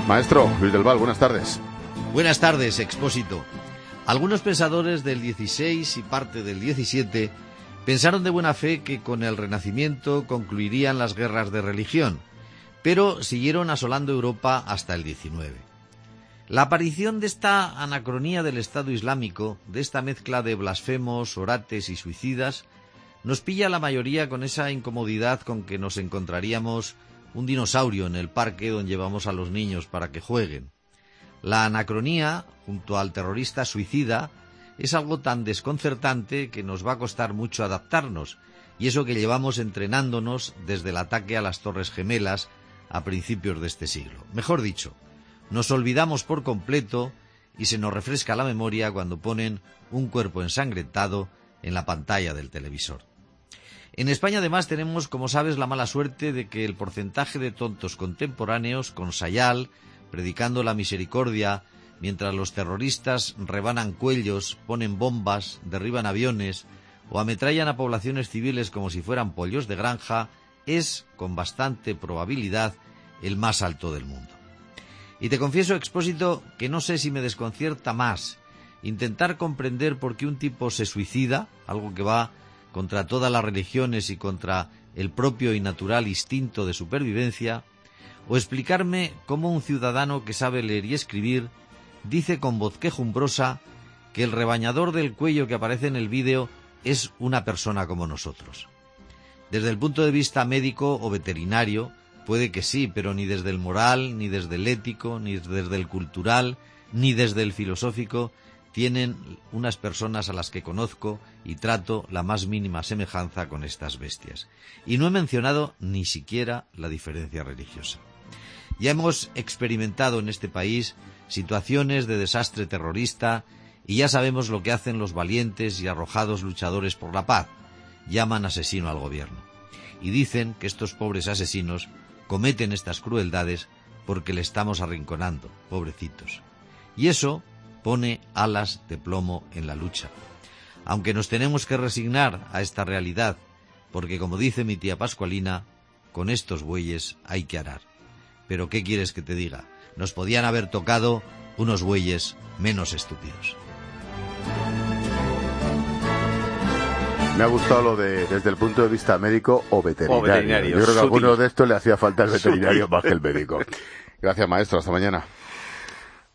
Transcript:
Maestro Luis del Val, buenas tardes. Buenas tardes, Expósito. Algunos pensadores del 16 y parte del 17 pensaron de buena fe que con el Renacimiento concluirían las guerras de religión, pero siguieron asolando Europa hasta el 19. La aparición de esta anacronía del Estado Islámico, de esta mezcla de blasfemos, orates y suicidas, nos pilla a la mayoría con esa incomodidad con que nos encontraríamos un dinosaurio en el parque donde llevamos a los niños para que jueguen. La anacronía, junto al terrorista suicida, es algo tan desconcertante que nos va a costar mucho adaptarnos, y eso que llevamos entrenándonos desde el ataque a las Torres Gemelas a principios de este siglo. Mejor dicho, nos olvidamos por completo y se nos refresca la memoria cuando ponen un cuerpo ensangrentado en la pantalla del televisor. En España, además, tenemos, como sabes, la mala suerte de que el porcentaje de tontos contemporáneos con sayal, predicando la misericordia, mientras los terroristas rebanan cuellos, ponen bombas, derriban aviones o ametrallan a poblaciones civiles como si fueran pollos de granja, es, con bastante probabilidad, el más alto del mundo. Y te confieso, Expósito, que no sé si me desconcierta más intentar comprender por qué un tipo se suicida, algo que va contra todas las religiones y contra el propio y natural instinto de supervivencia, o explicarme cómo un ciudadano que sabe leer y escribir dice con voz quejumbrosa que el rebañador del cuello que aparece en el vídeo es una persona como nosotros. Desde el punto de vista médico o veterinario, puede que sí, pero ni desde el moral, ni desde el ético, ni desde el cultural, ni desde el filosófico, tienen unas personas a las que conozco y trato la más mínima semejanza con estas bestias. Y no he mencionado ni siquiera la diferencia religiosa. Ya hemos experimentado en este país situaciones de desastre terrorista y ya sabemos lo que hacen los valientes y arrojados luchadores por la paz. Llaman asesino al gobierno. Y dicen que estos pobres asesinos cometen estas crueldades porque le estamos arrinconando, pobrecitos. Y eso pone alas de plomo en la lucha. Aunque nos tenemos que resignar a esta realidad, porque como dice mi tía Pascualina, con estos bueyes hay que arar. Pero ¿qué quieres que te diga? Nos podían haber tocado unos bueyes menos estúpidos. Me ha gustado lo de desde el punto de vista médico o veterinario. Yo creo que a alguno de estos le hacía falta el veterinario más que el médico. Gracias, maestro. Hasta mañana.